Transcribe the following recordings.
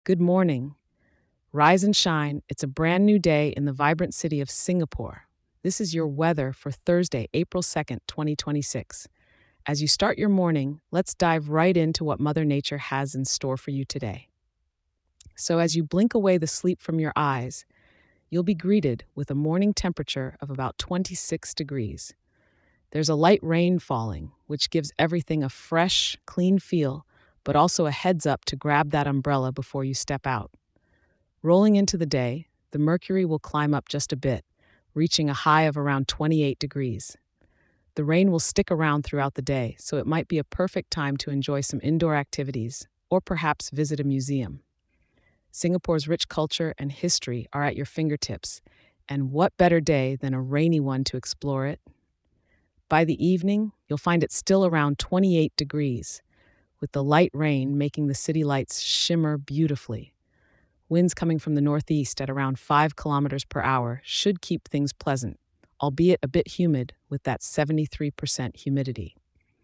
Good morning. Rise and shine. It's a brand new day in the vibrant city of Singapore. This is your weather for Thursday, April 2nd, 2026. As you start your morning, let's dive right into what Mother Nature has in store for you today. So, as you blink away the sleep from your eyes, you'll be greeted with a morning temperature of about 26 degrees. There's a light rain falling, which gives everything a fresh, clean feel, but also a heads up to grab that umbrella before you step out. Rolling into the day, the mercury will climb up just a bit, reaching a high of around 28 degrees. The rain will stick around throughout the day, so it might be a perfect time to enjoy some indoor activities or perhaps visit a museum. Singapore's rich culture and history are at your fingertips, and what better day than a rainy one to explore it? By the evening, you'll find it still around 28 degrees, with the light rain making the city lights shimmer beautifully. Winds coming from the northeast at around 5 kilometers per hour should keep things pleasant, albeit a bit humid with that 73% humidity.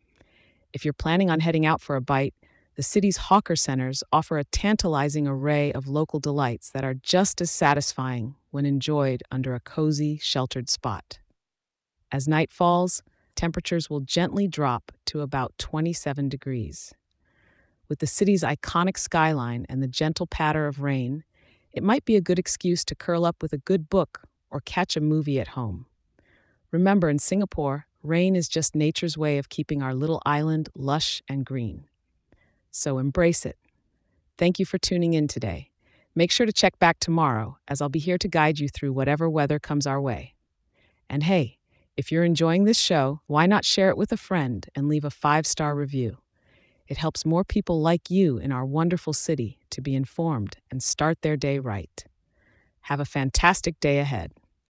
If you're planning on heading out for a bite, the city's hawker centers offer a tantalizing array of local delights that are just as satisfying when enjoyed under a cozy, sheltered spot. As night falls, temperatures will gently drop to about 27 degrees. With the city's iconic skyline and the gentle patter of rain, it might be a good excuse to curl up with a good book or catch a movie at home. Remember, in Singapore, rain is just nature's way of keeping our little island lush and green. So embrace it. Thank you for tuning in today. Make sure to check back tomorrow, as I'll be here to guide you through whatever weather comes our way. And hey, if you're enjoying this show, why not share it with a friend and leave a 5-star review? It helps more people like you in our wonderful city to be informed and start their day right. Have a fantastic day ahead.